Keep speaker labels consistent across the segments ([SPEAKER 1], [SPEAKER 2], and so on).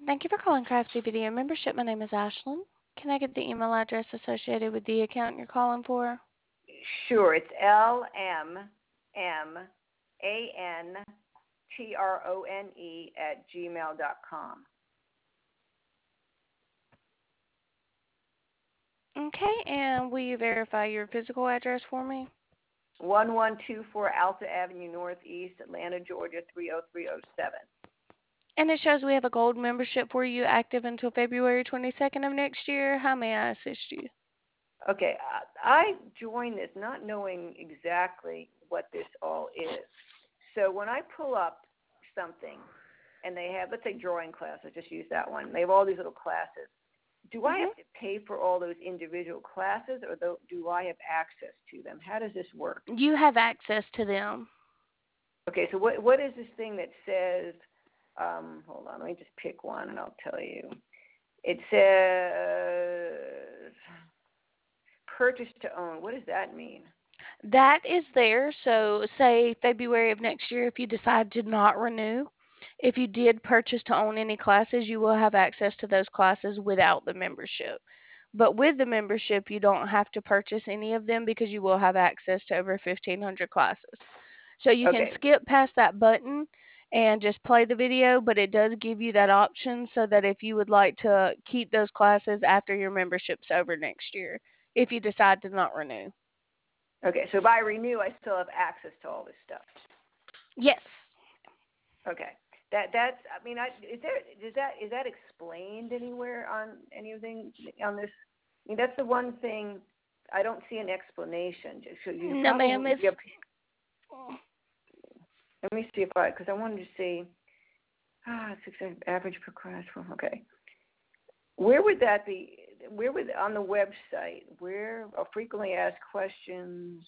[SPEAKER 1] Thank you for calling Craftsy Video Membership. My name is Ashlyn. Can I get the email address associated with the account you're calling for?
[SPEAKER 2] Sure, it's lmmantrone@gmail.com.
[SPEAKER 1] Okay, and will you verify your physical address for me?
[SPEAKER 2] 1124 Alta Avenue Northeast, Atlanta, Georgia 30307.
[SPEAKER 1] And it shows we have a gold membership for you active until February 22nd of next year. How may I assist you?
[SPEAKER 2] Okay, I joined this not knowing exactly what this all is. So when I pull up something and they have, let's say, drawing class, I just use that one. They have all these little classes. Do I have to pay for all those individual classes, or do I have access to them? How does this work?
[SPEAKER 1] You have access to them.
[SPEAKER 2] Okay, so what is this thing that says, hold on, let me just pick one and I'll tell you. It says purchase to own. What does that mean?
[SPEAKER 1] That is there. So, say February of next year, if you decide to not renew, if you did purchase to own any classes, you will have access to those classes without the membership. But with the membership, you don't have to purchase any of them because you will have access to over 1,500 classes. So you can
[SPEAKER 2] Okay,
[SPEAKER 1] skip past that button and just play the video, but it does give you that option so that if you would like to keep those classes after your membership's over next year, if you decide to not renew.
[SPEAKER 2] okay, so if I renew, I still have access to all this stuff.
[SPEAKER 1] Yes.
[SPEAKER 2] Okay, that's. I mean, is that explained anywhere on anything on this? I mean, that's the one thing I don't see an explanation. So you
[SPEAKER 1] No, ma'am.
[SPEAKER 2] probably.
[SPEAKER 1] It's
[SPEAKER 2] Yep. Let me see because I wanted to see. 600 average per class. Okay. Where would that be? Where would on the website? Where frequently asked questions?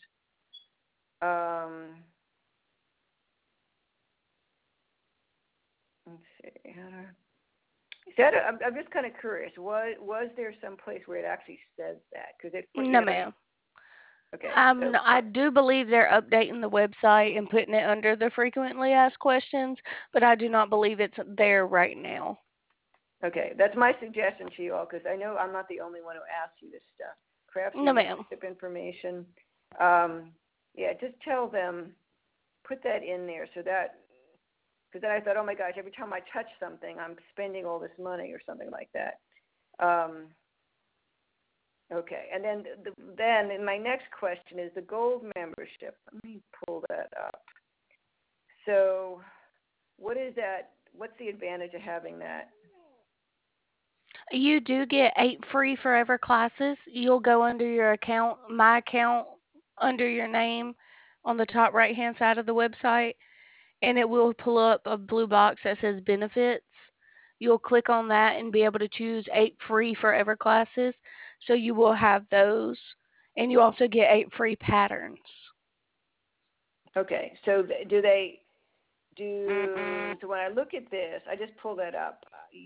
[SPEAKER 2] Let's see. I'm just kind of curious. Was there some place where it actually says that? Because it put you
[SPEAKER 1] no,
[SPEAKER 2] know.
[SPEAKER 1] ma'am.
[SPEAKER 2] Okay. So
[SPEAKER 1] I do believe they're updating the website and putting it under the frequently asked questions, but I do not believe it's there right now.
[SPEAKER 2] okay, that's my suggestion to you all because I know I'm not the only one who asks you this stuff.
[SPEAKER 1] No,
[SPEAKER 2] Craftsy
[SPEAKER 1] ma'am.
[SPEAKER 2] membership information. Yeah, just tell them, put that in there so that, because then I thought, oh my gosh, every time I touch something, I'm spending all this money or something like that. Okay, and then my next question is the gold membership. Let me pull that up. So, what is that? What's the advantage of having that?
[SPEAKER 1] You do get 8 free forever classes. You'll go under your account, my account, under your name on the top right hand side of the website, and it will pull up a blue box that says benefits. You'll click on that and be able to choose 8 free forever classes. So you will have those. And you also get 8 free patterns.
[SPEAKER 2] Okay, so do they do? So when I look at this, I just pull that up.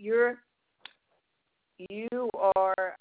[SPEAKER 2] You are.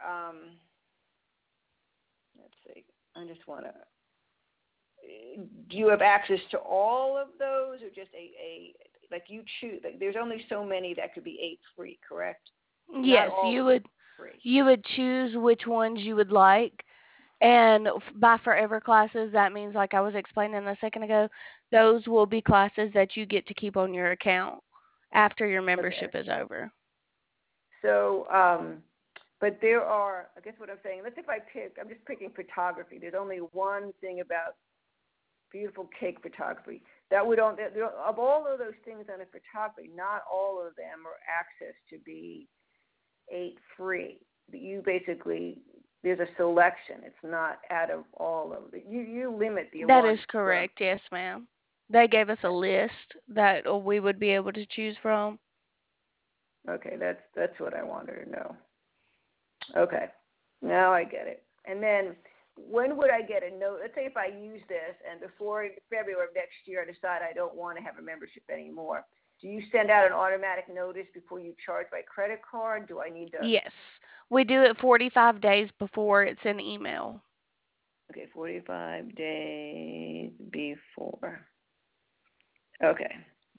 [SPEAKER 2] Let's see. I just want to. Do you have access to all of those, or just a like you choose? Like there's only so many that could be 8 free, correct? Not
[SPEAKER 1] Yes,
[SPEAKER 2] all free.
[SPEAKER 1] you would choose which ones you would like. And by forever classes, that means, like I was explaining a second ago, those will be classes that you get to keep on your account after your
[SPEAKER 2] Okay.
[SPEAKER 1] membership is over.
[SPEAKER 2] So, but there are. I guess what I'm saying. Let's say if I pick. I'm just picking photography. There's only one thing about beautiful cake photography. That would on of all of those things on a photography, not all of them are access to be 8 free. You basically there's a selection. It's not out of all of it. You limit the
[SPEAKER 1] That is
[SPEAKER 2] ones from.
[SPEAKER 1] correct, yes, ma'am. They gave us a list that we would be able to choose from.
[SPEAKER 2] Okay, that's what I wanted to know. Okay, now I get it. And then when would I get a note? Let's say if I use this and before February of next year I decide I don't want to have a membership anymore. Do you send out an automatic notice before you charge by credit card? Do I need to?
[SPEAKER 1] Yes. We do it 45 days before it's an email.
[SPEAKER 2] Okay, 45 days before. Okay.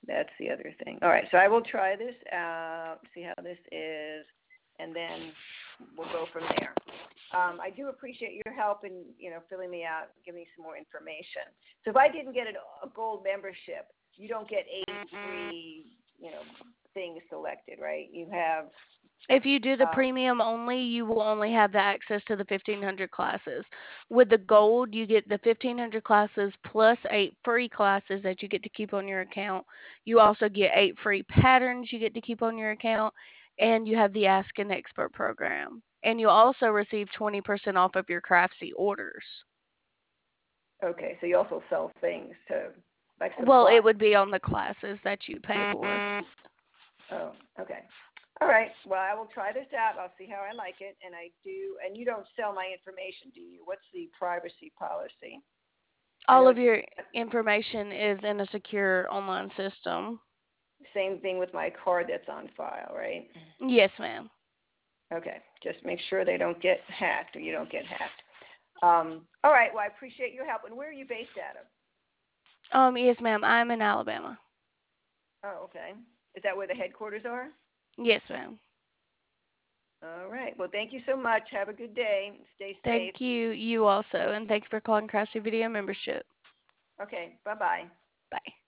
[SPEAKER 2] That's the other thing. All right, so I will try this out, see how this is, and then we'll go from there. I do appreciate your help in, filling me out, giving me some more information. So if I didn't get a gold membership, you don't get 8 free, things selected, right? You have.
[SPEAKER 1] If you do the premium only, you will only have the access to the 1,500 classes. With the gold, you get the 1,500 classes plus 8 free classes that you get to keep on your account. You also get 8 free patterns you get to keep on your account, and you have the Ask an Expert program. And you'll also receive 20% off of your Craftsy orders.
[SPEAKER 2] Okay, so you also sell things to, like, supplies.
[SPEAKER 1] Well, it would be on the classes that you pay for.
[SPEAKER 2] Oh, okay. All right. Well, I will try this out. I'll see how I like it. And you don't sell my information, do you? What's the privacy policy?
[SPEAKER 1] All of your information is in a secure online system.
[SPEAKER 2] Same thing with my card that's on file, right?
[SPEAKER 1] Yes, ma'am.
[SPEAKER 2] Okay. Just make sure they don't get hacked or you don't get hacked. All right. Well, I appreciate your help. And where are you based out of?
[SPEAKER 1] Yes, ma'am. I'm in Alabama.
[SPEAKER 2] Oh, okay. Is that where the headquarters are?
[SPEAKER 1] Yes, ma'am.
[SPEAKER 2] All right. Well, thank you so much. Have a good day. Stay safe.
[SPEAKER 1] Thank you. You also. And thank you for calling Craftsy Video Membership.
[SPEAKER 2] Okay. Bye-bye.
[SPEAKER 1] Bye.